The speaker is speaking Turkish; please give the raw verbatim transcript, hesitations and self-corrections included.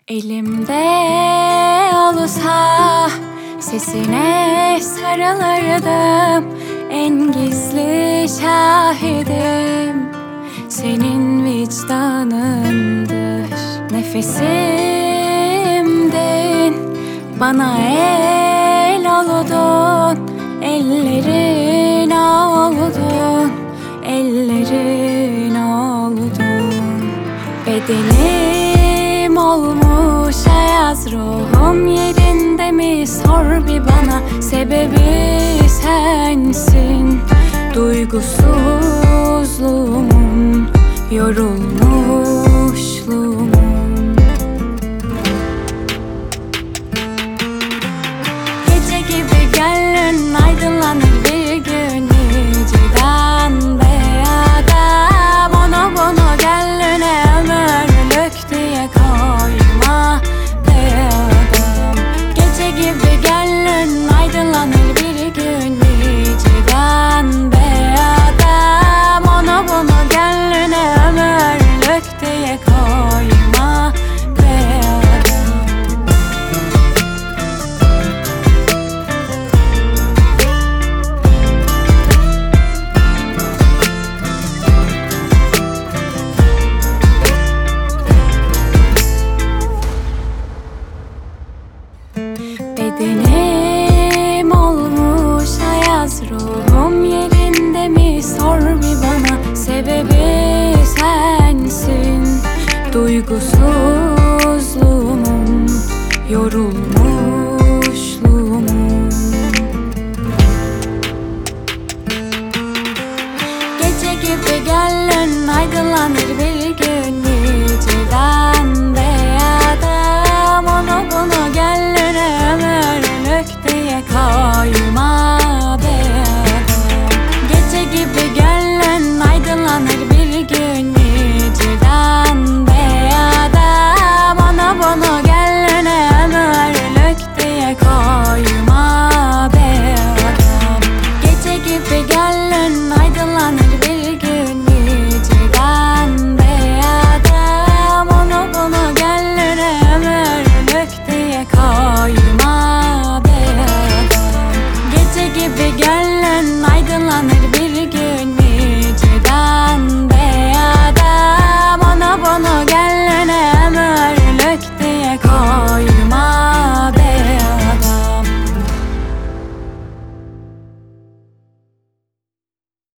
Elimde olsa sesine sarılırdım. En gizli şahidim senin vicdanındır. Nefesimdin, bana el oldun. Ellerin oldun, ellerin oldun. Bedenim olmuş ayaz, ruhum yerinde mi sor bir bana. Sebebi sensin, duygusuzluğumun, yorulmuşluğumun. Gece gibi gönlün aydınlanır bir gün, niciden be adam. Onu bunu gönlüne ömürlük diye koyma be adam. Gece gibi gönlün aydınlanır bir gün, niciden be adam. Onu bunu gönlüne ömürlük diye koyma be adam. Bedenim olmuş ayaz, ruhum yerinde mi sor bir bana. Sebebi sensin, duygusuzluğumun, yorulmuşluğumun.